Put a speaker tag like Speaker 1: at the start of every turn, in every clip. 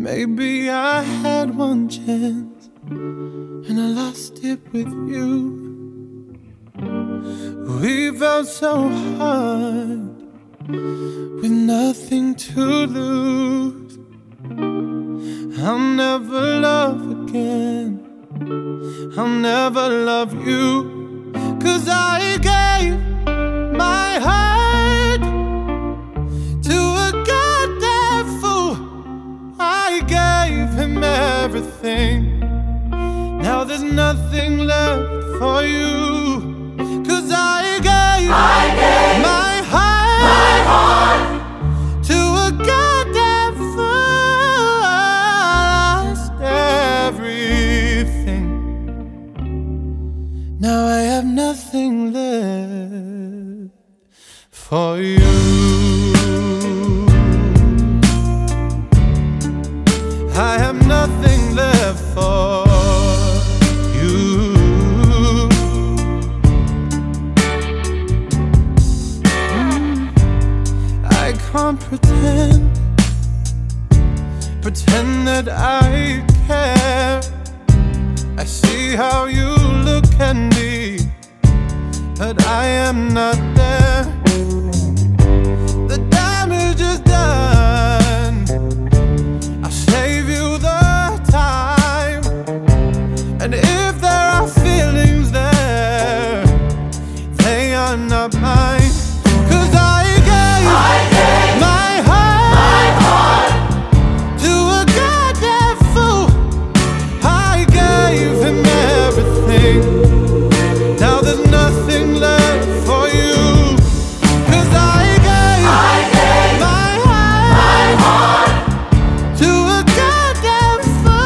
Speaker 1: Maybe I had one chance and I lost it with you. We felt so hard with nothing to lose. I'll never love again, I'll never love you, 'cause I gave my heart to a goddamn fool. I gave him everything. Now there's nothing left for you, 'cause I gave my heart to a goddamn fool. I lost everything. Now I have nothing left for you. I have nothing left for you. I can't pretend that I care. I see how you look at me, but I am not there. The damage is done, I'll save you the time. And if there are feelings there, they are not mine, 'cause I gave my heart to a goddamn fool. I gave him everything. Now there's nothing left for you, 'cause I gave my heart to a goddamn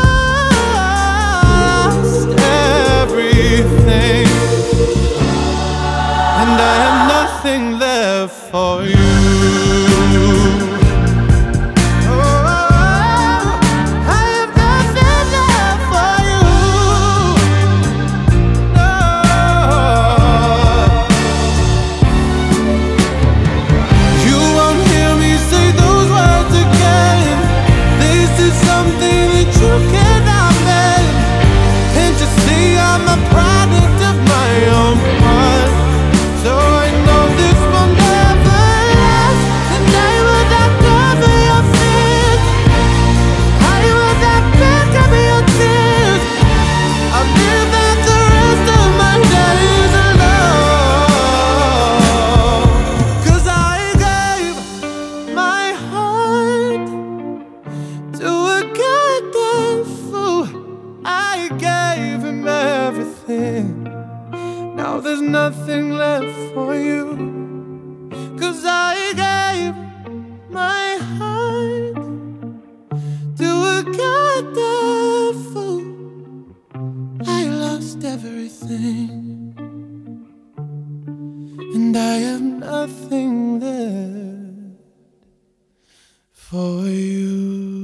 Speaker 1: fool. Lost everything, and I have nothing left for you. Now there's nothing left for you, 'cause I gave my heart to a goddamn fool. I lost everything, and I have nothing left for you.